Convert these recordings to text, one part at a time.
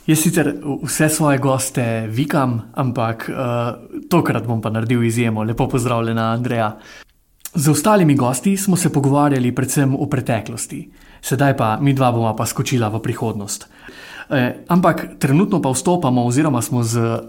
Jaz sicer vse svoje goste vikam, ampak tokrat bom pa naredil izjemo. Lepo pozdravljena, Andreja. Z ostalimi gosti smo se pogovarjali predvsem o preteklosti. Sedaj pa mi dva bova pa skočila v prihodnost. Ampak trenutno pa vstopamo oziroma smo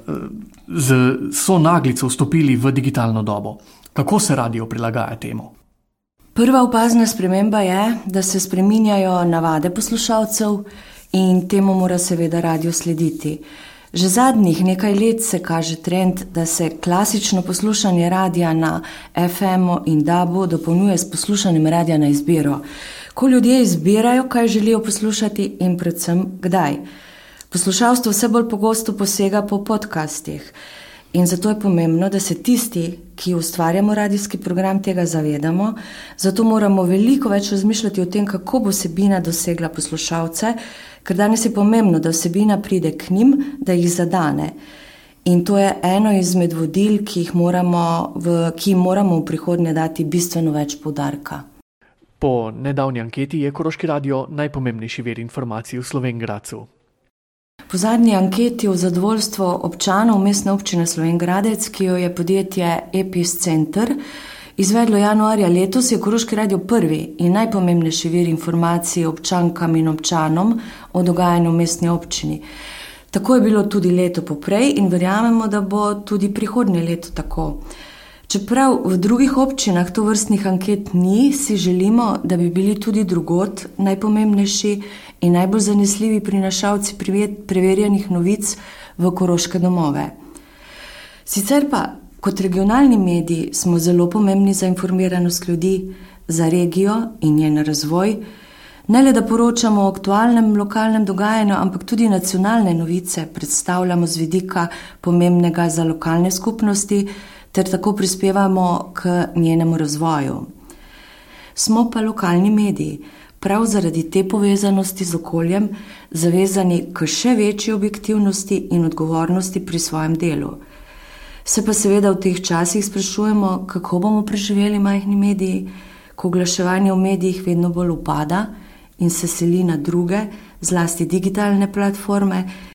z sonaglico vstopili v digitalno dobo. Kako se radio prilagaja temu? Prva opazna sprememba je, da se spreminjajo navade poslušalcev in temu mora seveda radio slediti. Že zadnjih nekaj let se kaže trend, da se klasično poslušanje radia na FM-u in DAB-u dopolnjuje s poslušanjem radia na izbiro. Ko ljudje izbirajo, kaj želijo poslušati in predvsem kdaj. Poslušalstvo vse bolj pogosto posega po podcastih. In zato je pomembno, da se tisti, ki ustvarjamo radijski program, tega zavedamo. Zato moramo veliko več razmišljati o tem, kako bo vsebina dosegla poslušalce, ker danes je pomembno, da vsebina pride k njim, da jih zadane. In to je eno izmed vodil, ki jim moramo v prihodnje dati bistveno več poudarka. Po nedavni anketi je Koroški radio najpomembnejši vir informacij v Slovenj Gradcu. Po zadnji anketi o zadovoljstvu občanov Mestne občine Slovenj Gradec, ki jo je podjetje Episcenter izvedlo januarja letos, je Koroški radio prvi in najpomembnejši vir informacij občankam in občanom o dogajanju v mestni občini. Tako je bilo tudi leto poprej in verjamemo, da bo tudi prihodnje leto tako. Čeprav v drugih občinah tovrstnih anket ni, si želimo, da bi bili tudi drugod najpomembnejši in najbolj zanesljivi prinašalci preverjenih novic v koroške domove. Sicer pa, kot regionalni mediji, smo zelo pomembni za informiranost ljudi, za regijo in njen razvoj. Ne le, da poročamo o aktualnem lokalnem dogajanju, ampak tudi nacionalne novice predstavljamo z vidika pomembnega za lokalne skupnosti, ter tako prispevamo k njenemu razvoju. Smo pa lokalni mediji, prav zaradi te povezanosti z okoljem, zavezani k še večji objektivnosti in odgovornosti pri svojem delu. Se pa seveda v teh časih sprašujemo, kako bomo preživeli majhni mediji, ko oglaševanje v medijih vedno bolj upada in se seli na druge, zlasti digitalne platforme,